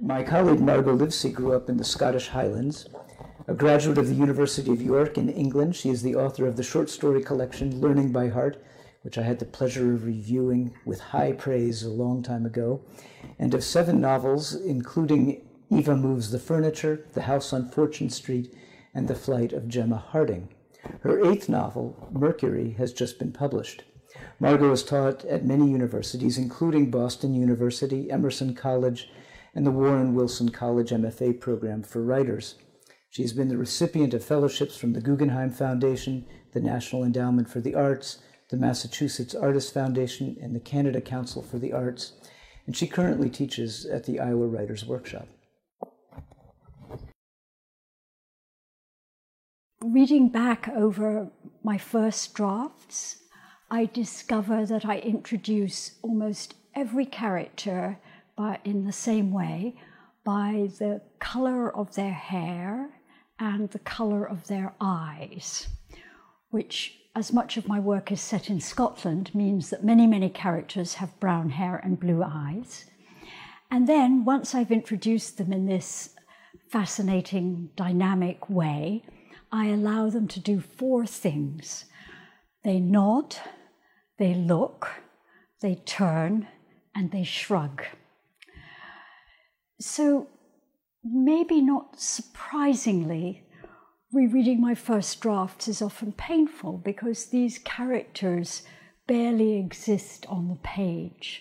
My colleague Margot Livesey grew up in the Scottish Highlands. A graduate of the University of York in England, she is the author of the short story collection Learning by Heart, which I had the pleasure of reviewing with high praise a long time ago, and of 7 novels, including Eva Moves the Furniture, The House on Fortune Street, and The Flight of Gemma Harding. Her 8th novel, Mercury, has just been published. Margot has taught at many universities, including Boston University, Emerson College, and the Warren Wilson College MFA program for writers. She has been the recipient of fellowships from the Guggenheim Foundation, the National Endowment for the Arts, the Massachusetts Artists Foundation, and the Canada Council for the Arts, and she currently teaches at the Iowa Writers Workshop. Reading back over my first drafts, I discover that I introduce almost every character in the same way, by the color of their hair and the color of their eyes, which, as much of my work is set in Scotland, means that many, many characters have brown hair and blue eyes. And then, once I've introduced them in this fascinating, dynamic way, I allow them to do 4 things. They nod, they look, they turn, and they shrug. So, maybe not surprisingly, rereading my first drafts is often painful because these characters barely exist on the page.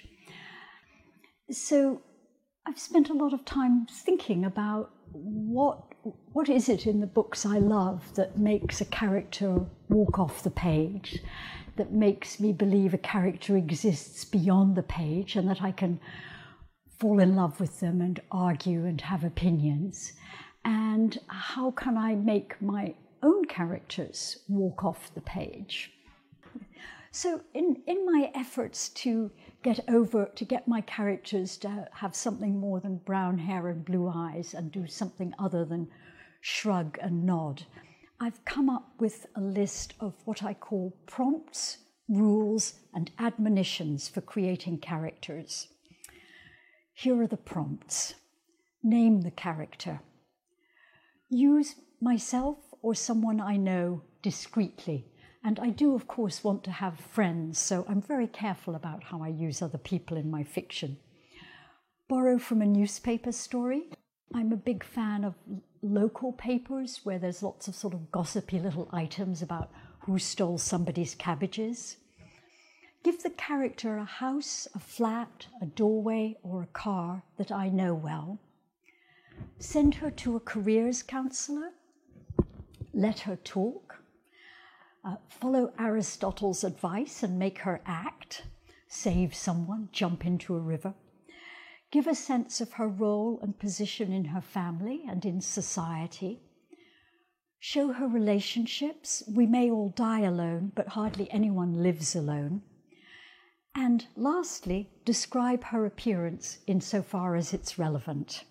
So I've spent a lot of time thinking about what is it in the books I love that makes a character walk off the page, that makes me believe a character exists beyond the page and that I can fall in love with them and argue and have opinions. And how can I make my own characters walk off the page? So in my efforts to get my characters to have something more than brown hair and blue eyes and do something other than shrug and nod, I've come up with a list of what I call prompts, rules, and admonitions for creating characters. Here are the prompts. Name the character. Use myself or someone I know discreetly. And I do, of course, want to have friends, so I'm very careful about how I use other people in my fiction. Borrow from a newspaper story. I'm a big fan of local papers where there's lots of sort of gossipy little items about who stole somebody's cabbages. Give the character a house, a flat, a doorway, or a car that I know well. Send her to a careers counselor. Let her talk. Follow Aristotle's advice and make her act. Save someone, jump into a river. Give a sense of her role and position in her family and in society. Show her relationships. We may all die alone, but hardly anyone lives alone. And lastly, describe her appearance insofar as it's relevant.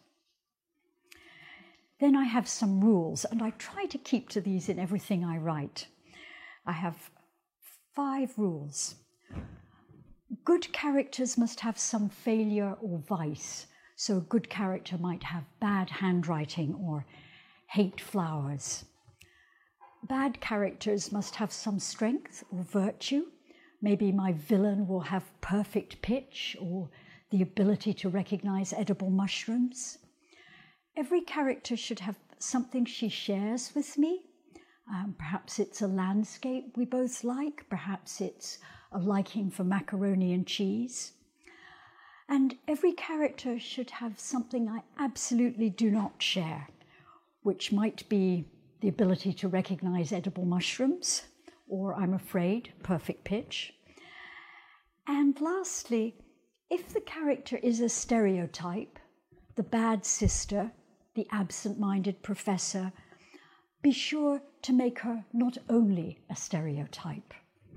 Then I have some rules, and I try to keep to these in everything I write. I have 5 rules. Good characters must have some failure or vice. So a good character might have bad handwriting or hate flowers. Bad characters must have some strength or virtue. Maybe my villain will have perfect pitch or the ability to recognize edible mushrooms. Every character should have something she shares with me. Perhaps it's a landscape we both like. Perhaps it's a liking for macaroni and cheese. And every character should have something I absolutely do not share, which might be the ability to recognize edible mushrooms, or I'm afraid, perfect pitch. And lastly, if the character is a stereotype, the bad sister, the absent-minded professor, be sure to make her not only a stereotype.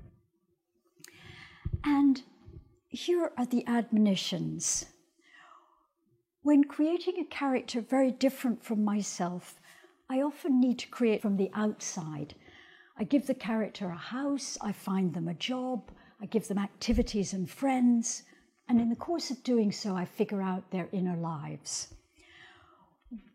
And here are the admonitions. When creating a character very different from myself, I often need to create from the outside. I give the character a house, I find them a job, I give them activities and friends, and in the course of doing so, I figure out their inner lives.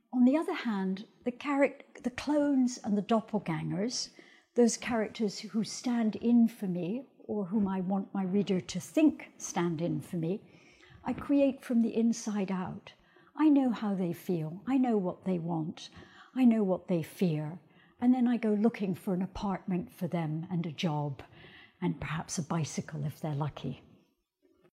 On the other hand, the clones and the doppelgangers, those characters who stand in for me or whom I want my reader to think stand in for me, I create from the inside out. I know how they feel. I know what they want. I know what they fear. And then I go looking for an apartment for them and a job and perhaps a bicycle if they're lucky.